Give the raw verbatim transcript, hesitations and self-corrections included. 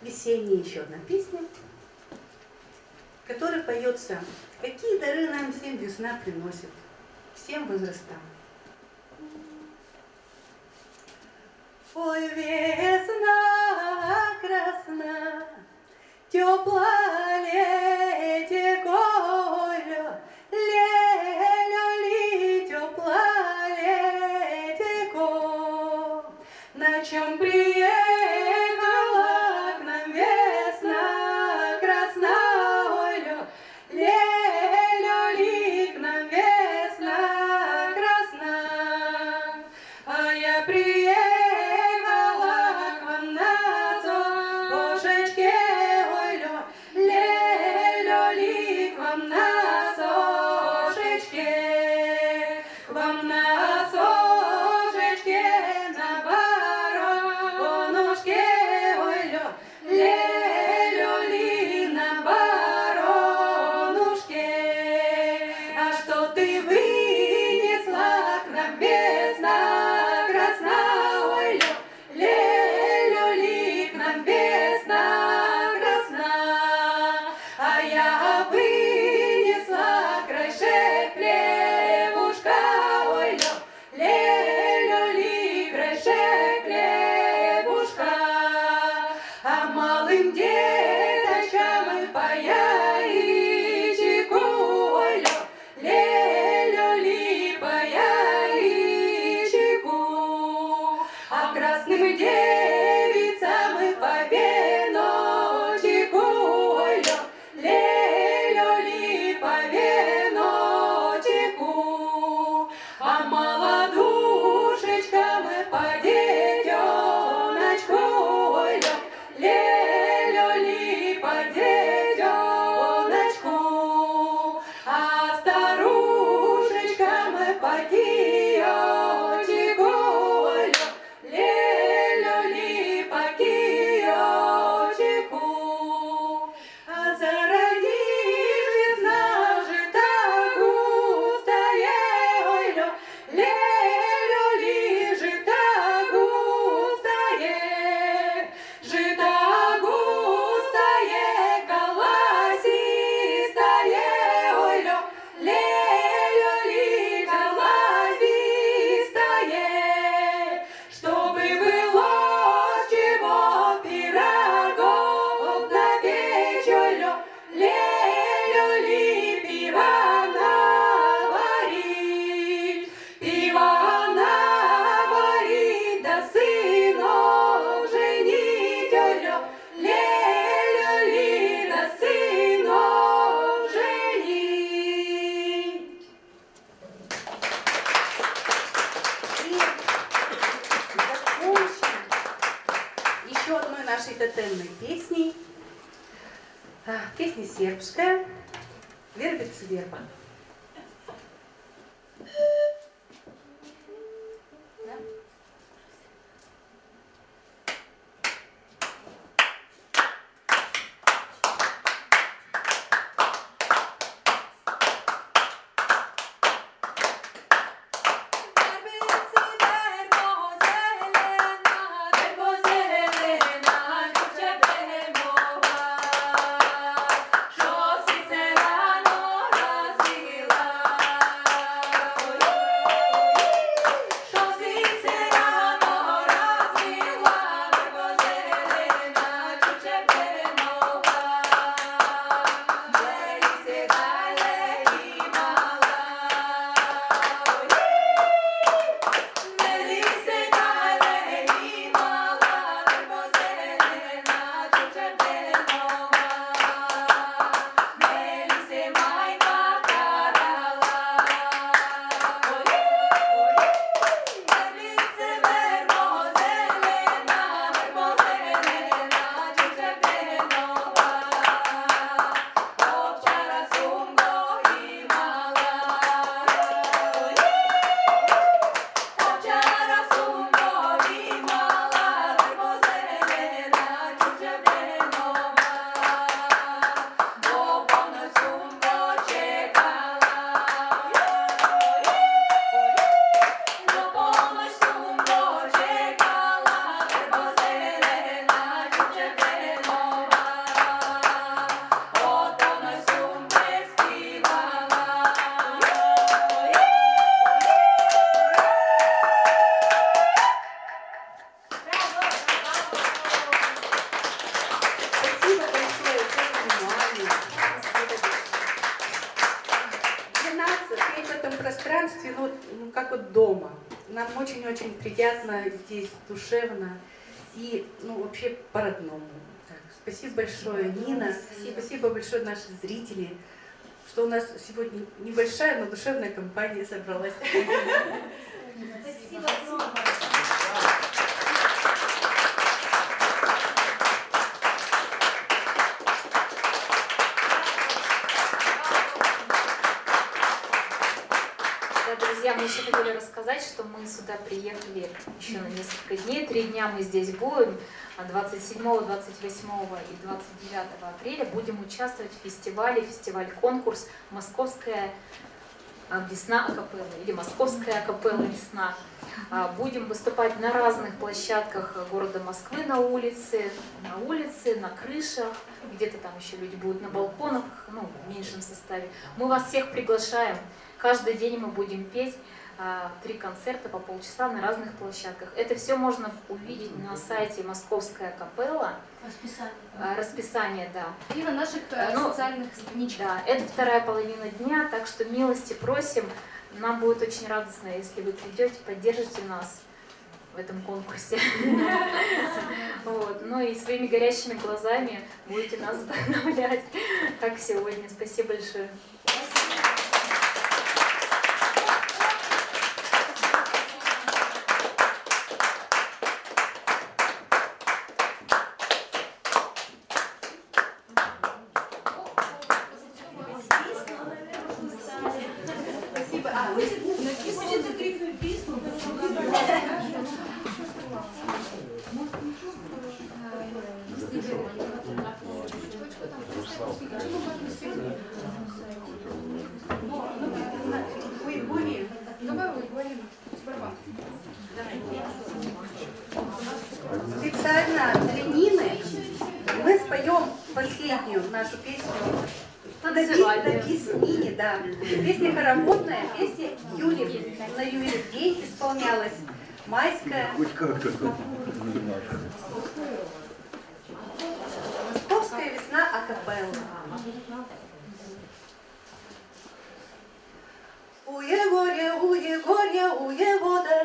весенняя еще одна песня, в которой поется, какие дары нам всем весна приносит, всем возрастам. Ой, весна красна, теплая летит Оля, ле-ля-ли, теплая летит, на чем приехала к нам весна красна, Оля, ле-ля-ли, к нам весна красна, а я приехала тотемной песней. Песня сербская, вербица верба. Što si se rano razvila присутствии, ну, ну как вот дома. Нам очень-очень приятно здесь, душевно и, ну, вообще по-родному. Так, спасибо большое, Нина. Спасибо. Спасибо большое, наши зрители, что у нас сегодня небольшая, но душевная компания собралась. Спасибо. Друзья, мы еще хотели рассказать, что мы сюда приехали еще на несколько дней. Три дня мы здесь будем. двадцать седьмого, двадцать восьмого и двадцать девятого апреля будем участвовать в фестивале, фестиваль-конкурс «Московская весна акапеллы» или «Московская акапелла весна». Будем выступать на разных площадках города Москвы, на улице, на улице, на крышах, где-то там еще люди будут на балконах, ну, в меньшем составе. Мы вас всех приглашаем. Каждый день мы будем петь а, три концерта по полчаса на разных площадках. Это все можно увидеть на сайте «Московская акапелла». Расписание. А, расписание, да. И на наших ну, социальных страничках. Да, это вторая половина дня, так что милости просим. Нам будет очень радостно, если вы придете, поддержите нас в этом конкурсе. Ну и своими горящими глазами будете нас вдохновлять, как сегодня. Спасибо большое. Специально для Нины мы споем последнюю нашу песню. Танцевальную. Нине, да. Песня хороводная, песня Юрий. На Юрий день исполнялась. Майская. Московская весна акапелла. У Егоря, у Егоря, у его